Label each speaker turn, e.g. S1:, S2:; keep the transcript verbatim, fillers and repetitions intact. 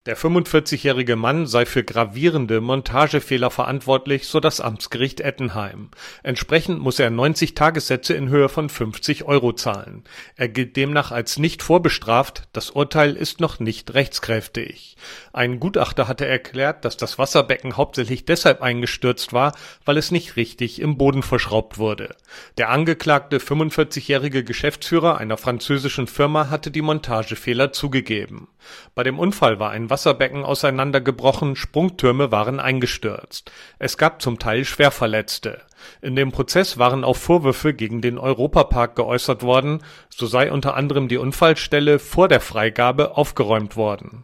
S1: Der fünfundvierzigjährige Mann sei für gravierende Montagefehler verantwortlich, so das Amtsgericht Ettenheim. Entsprechend muss er neunzig Tagessätze in Höhe von fünfzig Euro zahlen. Er gilt demnach als nicht vorbestraft, das Urteil ist noch nicht rechtskräftig. Ein Gutachter hatte erklärt, dass das Wasserbecken hauptsächlich deshalb eingestürzt war, weil es nicht richtig im Boden verschraubt wurde. Der angeklagte fünfundvierzigjährige Geschäftsführer einer französischen Firma hatte die Montagefehler zugegeben. Bei dem Unfall war ein Wasserbecken auseinandergebrochen, Sprungtürme waren eingestürzt. Es gab zum Teil Schwerverletzte. In dem Prozess waren auch Vorwürfe gegen den Europapark geäußert worden, so sei unter anderem die Unfallstelle vor der Freigabe aufgeräumt worden.